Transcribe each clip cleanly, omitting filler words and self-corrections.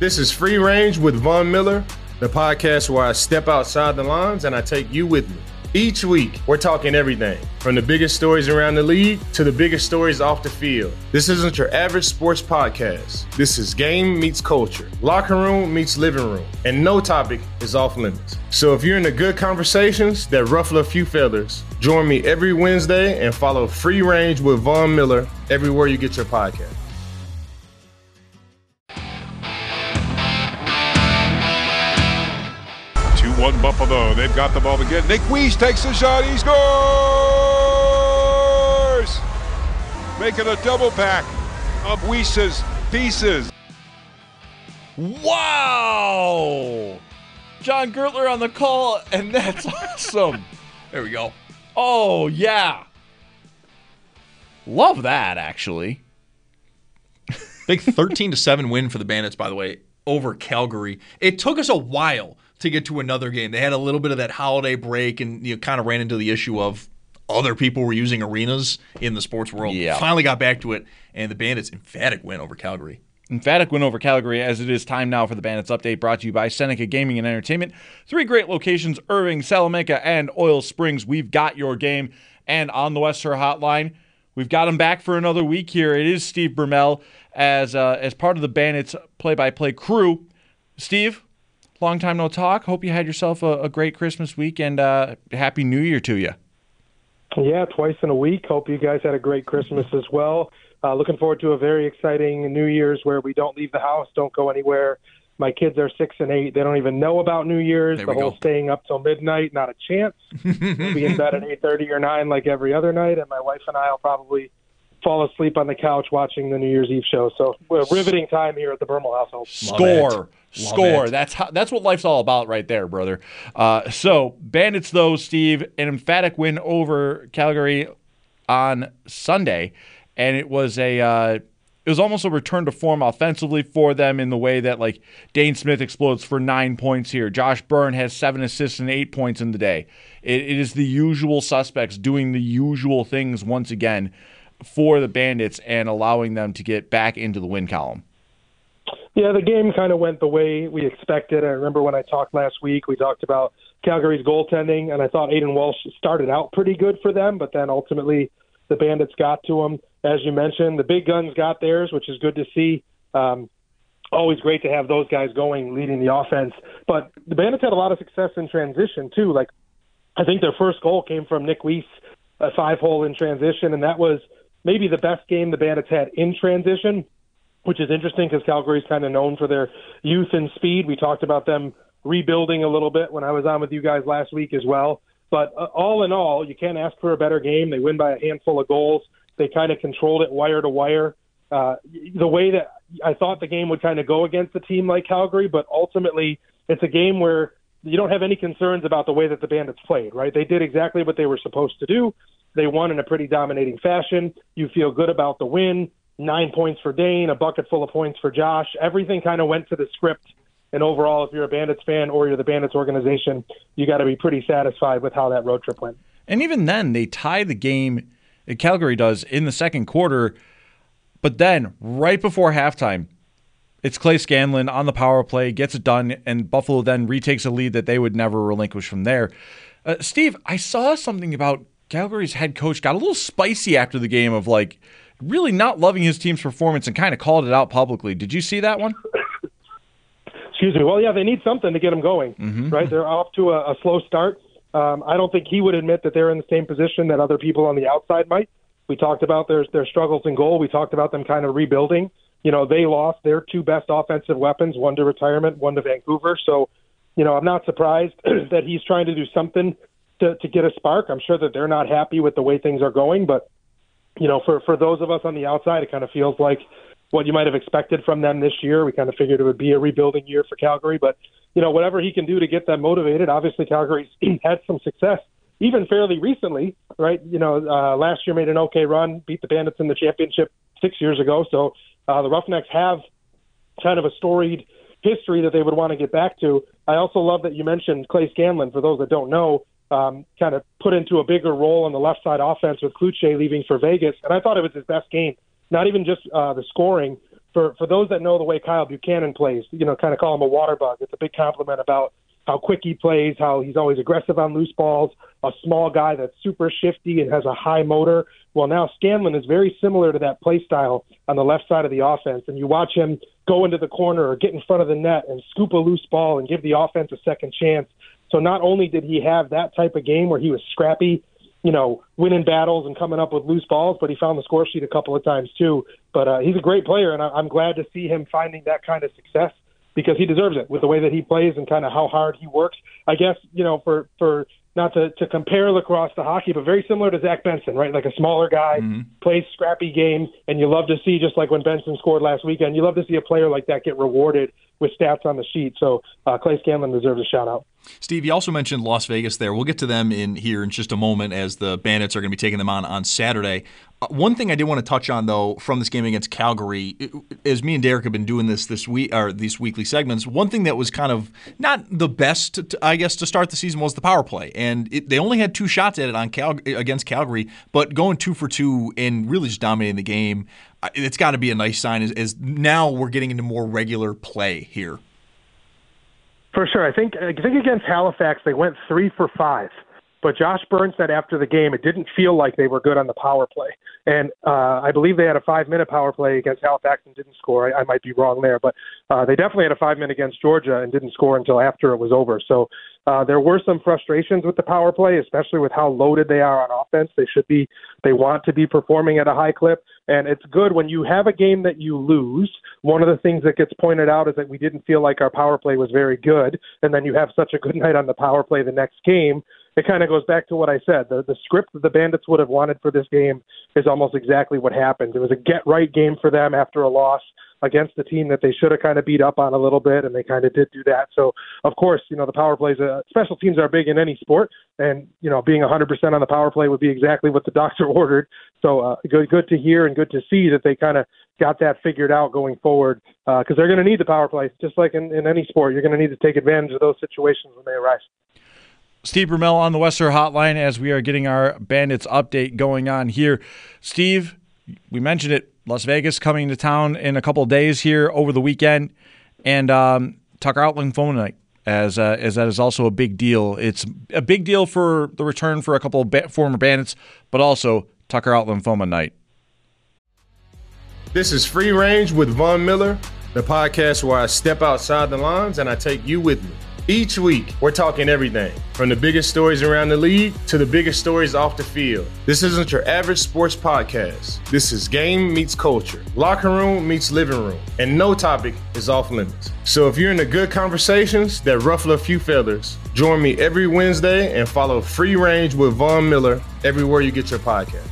This is Free Range with Von Miller, the podcast where I step outside the lines and I take you with me. Each week, we're talking everything from the biggest stories around the league to the biggest stories off the field. This isn't your average sports podcast. This is game meets culture, locker room meets living room, and no topic is off limits. So if you're into good conversations that ruffle a few feathers, join me every Wednesday and follow Free Range with Von Miller everywhere you get your podcast. One Buffalo. They've got the ball again. Nick Weiss takes a shot. He scores! Making a double pack of Weiss's pieces. Wow! John Gertler on the call, and that's awesome. There we go. Oh, yeah. Love that, actually. Big 13-7 win for the Bandits, by the way, over Calgary. It took us a while to get to another game. They had a little bit of that holiday break and kind of ran into the issue of other people were using arenas in the sports world. Yeah. Finally got back to it, and the Bandits emphatic win over Calgary. Emphatic win over Calgary, as it is time now for the Bandits Update, brought to you by Seneca Gaming and Entertainment. 3 great locations, Irving, Salamanca, and Oil Springs. We've got your game. And on the Western Hotline, we've got him back for another week here. It is Steve Bermel as part of the Bandits play-by-play crew. Steve, long time no talk. Hope you had yourself a great Christmas week, and Happy New Year to you. Yeah, twice in a week. Hope you guys had a great Christmas as well. Looking forward to a very exciting New Year's where we don't leave the house, don't go anywhere. My kids are 6 and 8. They don't even know about New Year's. The whole staying up till midnight, not a chance. We'll be in bed at 8:30 or 9 like every other night, and my wife and I will probably fall asleep on the couch watching the New Year's Eve show. So riveting time here at the Bermel household. Score. That's what life's all about right there, brother. So Bandits, though, Steve, an emphatic win over Calgary on Sunday, and it was almost a return to form offensively for them in the way that, like, Dane Smith explodes for 9 points here. Josh Byrne has 7 assists and 8 points in the day. It is the usual suspects doing the usual things once again for the Bandits and allowing them to get back into the win column. Yeah, the game kind of went the way we expected. I remember when I talked last week, we talked about Calgary's goaltending, and I thought Aiden Walsh started out pretty good for them, but then ultimately the Bandits got to him. As you mentioned, the big guns got theirs, which is good to see. Always great to have those guys going, leading the offense. But the Bandits had a lot of success in transition, too. Like, I think their first goal came from Nick Weiss, a 5-hole in transition, and that was maybe the best game the Bandits had in transition, which is interesting because Calgary's kind of known for their youth and speed. We talked about them rebuilding a little bit when I was on with you guys last week as well. But all in all, you can't ask for a better game. They win by a handful of goals. They kind of controlled it wire to wire. The way that I thought the game would kind of go against a team like Calgary, but ultimately it's a game where you don't have any concerns about the way that the Bandits played, right? They did exactly what they were supposed to do. They won in a pretty dominating fashion. You feel good about the win. 9 points for Dane, a bucket full of points for Josh. Everything kind of went to the script. And overall, if you're a Bandits fan or you're the Bandits organization, you got to be pretty satisfied with how that road trip went. And even then, they tie the game, Calgary does, in the second quarter. But then, right before halftime, it's Clay Scanlon on the power play, gets it done, and Buffalo then retakes a lead that they would never relinquish from there. Steve, I saw something about Calgary's head coach got a little spicy after the game of, like, really not loving his team's performance and kind of called it out publicly. Did you see that one? Excuse me. Well, yeah, they need something to get them going, right? They're off to a slow start. I don't think he would admit that they're in the same position that other people on the outside might. We talked about their struggles in goal. We talked about them kind of rebuilding. You know, they lost their 2 best offensive weapons, one to retirement, one to Vancouver. So, you know, I'm not surprised that he's trying to do something to get a spark. I'm sure that they're not happy with the way things are going, but you know, for those of us on the outside, it kind of feels like what you might have expected from them this year. We kind of figured it would be a rebuilding year for Calgary, but, you know, whatever he can do to get them motivated. Obviously, Calgary's had some success, even fairly recently, right? You know, last year made an okay run, beat the Bandits in the championship 6 years ago. So the Roughnecks have kind of a storied history that they would want to get back to. I also love that you mentioned Clay Scanlon. For those that don't know, kind of put into a bigger role on the left side offense with Kluche leaving for Vegas. And I thought it was his best game. Not even just the scoring, for those that know the way Kyle Buchanan plays, kind of call him a water bug. It's a big compliment about how quick he plays, how he's always aggressive on loose balls, a small guy that's super shifty and has a high motor. Well, now Scanlon is very similar to that play style on the left side of the offense, and you watch him go into the corner or get in front of the net and scoop a loose ball and give the offense a second chance. So not only did he have that type of game where he was scrappy, winning battles and coming up with loose balls, but he found the score sheet a couple of times too. But he's a great player, and I'm glad to see him finding that kind of success because he deserves it with the way that he plays and kind of how hard he works. I guess, for not to compare lacrosse to hockey, but very similar to Zach Benson, right? Like a smaller guy, plays scrappy game, and you love to see, just like when Benson scored last weekend, you love to see a player like that get rewarded with stats on the sheet. So Clay Scanlon deserves a shout-out. Steve, you also mentioned Las Vegas there. We'll get to them in just a moment as the Bandits are going to be taking them on Saturday. One thing I did want to touch on, though, from this game against Calgary, as me and Derek have been doing this week, or these weekly segments, one thing that was kind of not the best, I guess, to start the season was the power play. And they only had 2 shots at it against Calgary, but going 2 for 2 and really just dominating the game, it's got to be a nice sign as now we're getting into more regular play here. For sure. I think against Halifax, they went 3 for 5. But Josh Byrne said after the game it didn't feel like they were good on the power play. And I believe they had a 5-minute power play against Halifax and didn't score. I might be wrong there. But they definitely had a 5-minute against Georgia and didn't score until after it was over. So there were some frustrations with the power play, especially with how loaded they are on offense. They want to be performing at a high clip. And it's good when you have a game that you lose. One of the things that gets pointed out is that we didn't feel like our power play was very good. And then you have such a good night on the power play the next game. It kind of goes back to what I said. The script that the Bandits would have wanted for this game is almost exactly what happened. It was a get-right game for them after a loss against a team that they should have kind of beat up on a little bit, and they kind of did do that. So, of course, the power plays, special teams are big in any sport, and, being 100% on the power play would be exactly what the doctor ordered. So good to hear and good to see that they kind of got that figured out going forward because they're going to need the power play. Just like in any sport, you're going to need to take advantage of those situations when they arise. Steve Brumell on the Western Hotline as we are getting our Bandits update going on here. Steve, we mentioned it, Las Vegas coming to town in a couple of days here over the weekend, and Tucker Out Lymphoma Night, as that is also a big deal. It's a big deal for the return for a couple of former Bandits, but also Tucker Out Lymphoma Night. This is Free Range with Von Miller, the podcast where I step outside the lines and I take you with me. Each week, we're talking everything from the biggest stories around the league to the biggest stories off the field. This isn't your average sports podcast. This is game meets culture, locker room meets living room, and no topic is off limits. So if you're into good conversations that ruffle a few feathers, join me every Wednesday and follow Free Range with Von Miller everywhere you get your podcast.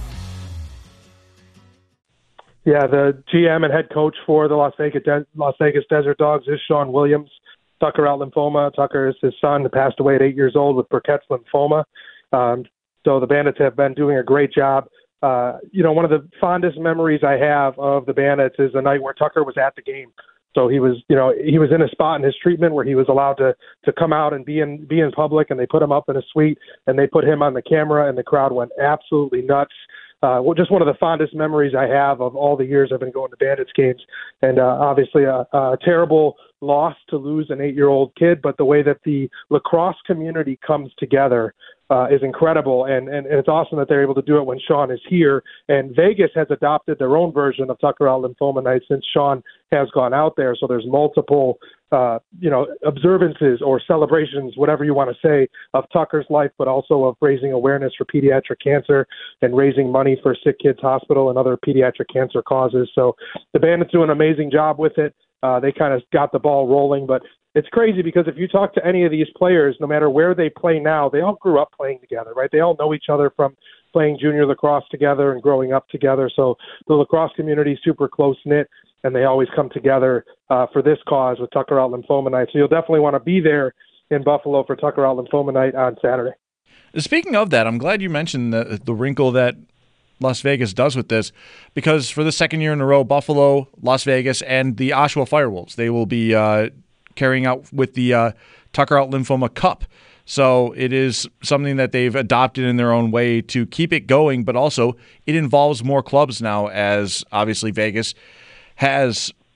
Yeah, the GM and head coach for the Las Vegas Desert Dogs is Sean Williams. Tucker Out Lymphoma. Tucker is his son, who passed away at 8 years old with Burkett's lymphoma. So the Bandits have been doing a great job. One of the fondest memories I have of the Bandits is the night where Tucker was at the game. So he was in a spot in his treatment where he was allowed to come out and be in public, and they put him up in a suite and they put him on the camera, and the crowd went absolutely nuts. Just one of the fondest memories I have of all the years I've been going to Bandits games. And obviously a terrible loss to lose an 8-year-old kid, but the way that the lacrosse community comes together is incredible. And it's awesome that they're able to do it when Sean is here. And Vegas has adopted their own version of Tucker Out Lymphoma Night since Sean has gone out there. So there's multiple observances or celebrations, whatever you want to say, of Tucker's life, but also of raising awareness for pediatric cancer and raising money for Sick Kids Hospital and other pediatric cancer causes. So the Bandits do an amazing job with it. They kind of got the ball rolling, but it's crazy because if you talk to any of these players, no matter where they play now, they all grew up playing together, right? They all know each other from playing junior lacrosse together and growing up together. So the lacrosse community is super close-knit, and they always come together for this cause with Tucker Out Lymphoma Night. So you'll definitely want to be there in Buffalo for Tucker Out Lymphoma Night on Saturday. Speaking of that, I'm glad you mentioned the wrinkle that Las Vegas does with this, because for the second year in a row, Buffalo, Las Vegas, and the Oshawa Firewolves, they will be carrying out with the Tucker Out Lymphoma Cup. So it is something that they've adopted in their own way to keep it going, but also it involves more clubs now, as obviously Vegas has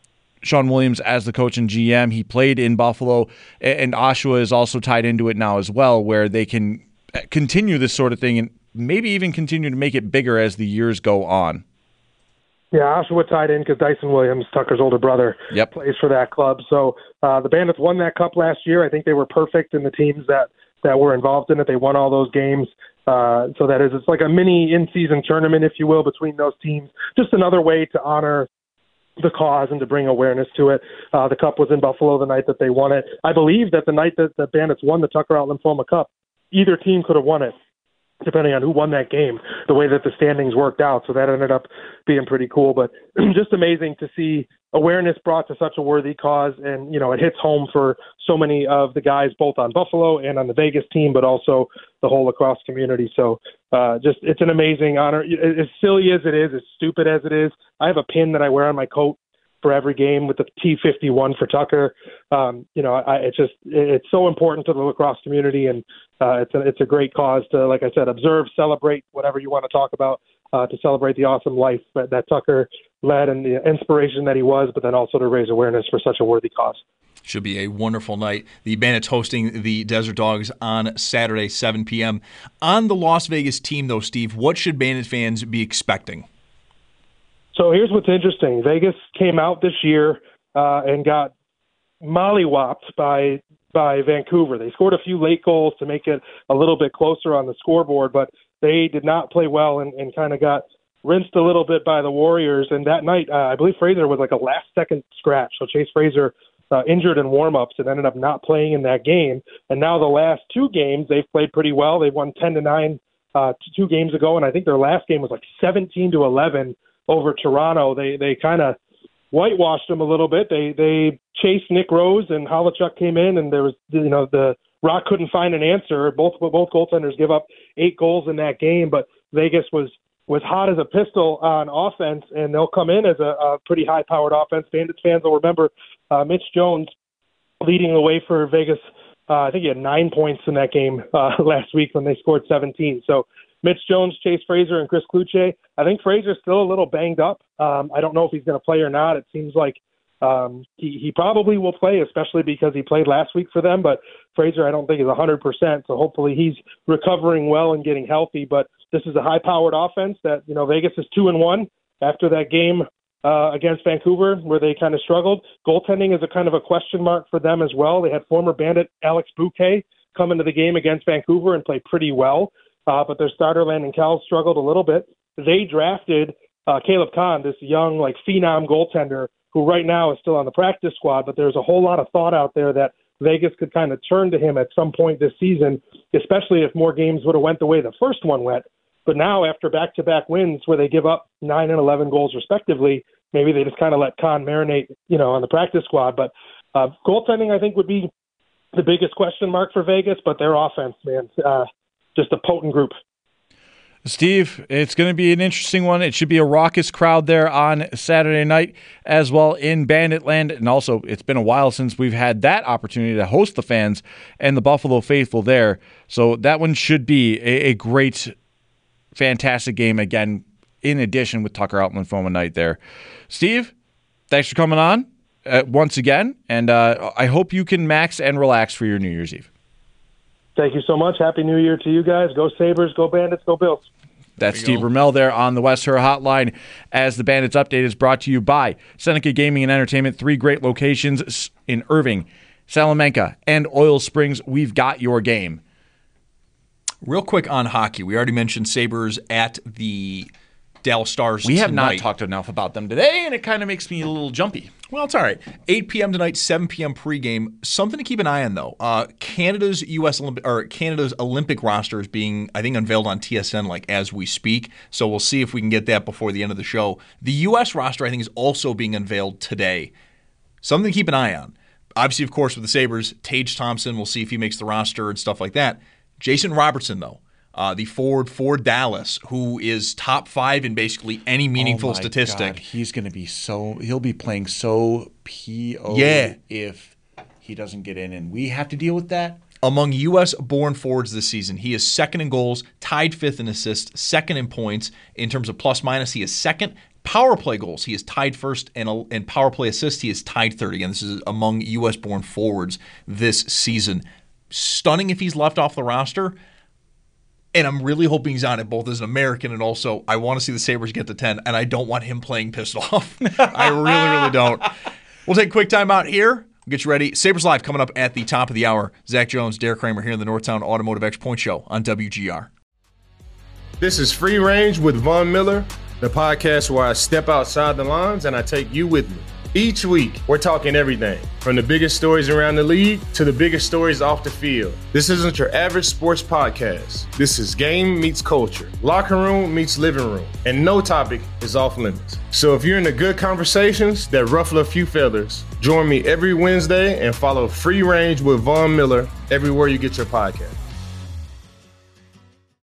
Sean Williams as the coach and GM. He played in Buffalo, and Oshawa is also tied into it now as well, where they can continue this sort of thing and maybe even continue to make it bigger as the years go on. Yeah, Oshawa tied in because Dyson Williams, Tucker's older brother, plays for that club. So the Bandits won that cup last year. I think they were perfect in the teams that were involved in it. They won all those games. So that is, it's like a mini in-season tournament, if you will, between those teams. Just another way to honor the cause and to bring awareness to it. The cup was in Buffalo the night that they won it. I believe that the night that the Bandits won the Tucker Out Lymphoma Cup, either team could have won it, depending on who won that game, the way that the standings worked out. So that ended up being pretty cool. But just amazing to see awareness brought to such a worthy cause. And, you know, it hits home for so many of the guys, both on Buffalo and on the Vegas team, but also the whole lacrosse community. So just it's an amazing honor. As silly as it is, as stupid as it is, I have a pin that I wear on my coat for every game with the T51 for Tucker. You know, it's so important to the lacrosse community, and it's a great cause to, like I said, observe, celebrate, whatever you want to talk about, to celebrate the awesome life that Tucker led and the inspiration that he was, but then also to raise awareness for such a worthy cause. Should be a wonderful night. The Bandits hosting the Desert Dogs on Saturday, 7 p.m. On the Las Vegas team, though, Steve, what should Bandit fans be expecting? So here's what's interesting. Vegas came out this year and got mollywopped by Vancouver. They scored a few late goals to make it a little bit closer on the scoreboard, but they did not play well and kind of got rinsed a little bit by the Warriors. And that night, I believe Fraser was like a last-second scratch. So Chase Fraser injured in warm-ups and ended up not playing in that game. And now the last two games, they've played pretty well. They won 10-9 2 games ago, and I think their last game was like 17-11 over Toronto. They kind of whitewashed them a little bit. They chased Nick Rose, and Holochuk came in, and there was, you know, the Rock couldn't find an answer. Both goaltenders give up 8 goals in that game, but Vegas was hot as a pistol on offense, and they'll come in as a pretty high-powered offense. Bandits fans will remember Mitch Jones leading the way for Vegas. I think he had 9 points in that game last week when they scored 17. So Mitch Jones, Chase Fraser, and Chris Kluche. I think Fraser's still a little banged up. I don't know if he's going to play or not. It seems like he probably will play, especially because he played last week for them. But Fraser, I don't think, is 100%. So hopefully he's recovering well and getting healthy. But this is a high-powered offense that, you know, Vegas is 2-1 after that game against Vancouver where they kind of struggled. Goaltending is a kind of a question mark for them as well. They had former Bandit Alex Bouquet come into the game against Vancouver and play pretty well. But their starter, Landon Kell, struggled a little bit. They drafted Caleb Kahn, this young, like, phenom goaltender who right now is still on the practice squad, but there's a whole lot of thought out there that Vegas could kind of turn to him at some point this season, especially if more games would have went the way the first one went. But now, after back-to-back wins where they give up 9 and 11 goals respectively, maybe they just kind of let Kahn marinate, you know, on the practice squad. But goaltending, I think, would be the biggest question mark for Vegas, but their offense, man, just a potent group. Steve, it's going to be an interesting one. It should be a raucous crowd there on Saturday night as well in Bandit Land. And also, it's been a while since we've had that opportunity to host the fans and the Buffalo faithful there. So that one should be a great, fantastic game again, in addition with Tucker Out Lymphoma Night there. Steve, thanks for coming on once again. And I hope you can max and relax for your New Year's Eve. Thank you so much. Happy New Year to you guys. Go Sabres, go Bandits, go Bills. That's Steve Ramel there on the West Her Hotline as the Bandits Update is brought to you by Seneca Gaming and Entertainment. 3 great locations in Irving, Salamanca, and Oil Springs. We've got your game. Real quick on hockey. We already mentioned Sabres at the Dallas Stars We have tonight. not talked enough about them today, and it kind of makes me a little jumpy. Well, it's all right. 8 p.m. tonight, 7 p.m. pregame. Something to keep an eye on, though. Canada's Olympic roster is being, I think, unveiled on TSN like as we speak. So we'll see if we can get that before the end of the show. The U.S. roster, I think, is also being unveiled today. Something to keep an eye on. Obviously, of course, with the Sabres, Tage Thompson, we'll see if he makes the roster and stuff like that. Jason Robertson, though. The forward for Dallas, who is top 5 in basically any meaningful statistic. God, he's going to be he'll be playing so PO if he doesn't get in, and we have to deal with that. Among U.S.-born forwards this season, he is second in goals, tied 5th in assists, second in points. In terms of plus-minus, he is second. Power play goals, he is tied first, and power play assists, he is tied third. Again, this is among U.S.-born forwards this season. Stunning if he's left off the roster, and I'm really hoping he's on it both as an American and also I want to see the Sabres get to 10, and I don't want him playing pissed off. I really, really don't. We'll take a quick time out here. We'll get you ready. Sabres Live coming up at the top of the hour. Zach Jones, Derek Kramer here in the Northtown Automotive X Point Show on WGR. This is Free Range with Von Miller, the podcast where I step outside the lines and I take you with me. Each week, we're talking everything from the biggest stories around the league to the biggest stories off the field. This isn't your average sports podcast. This is game meets culture, locker room meets living room, and no topic is off limits. So if you're into good conversations that ruffle a few feathers, join me every Wednesday and follow Free Range with Von Miller everywhere you get your podcast.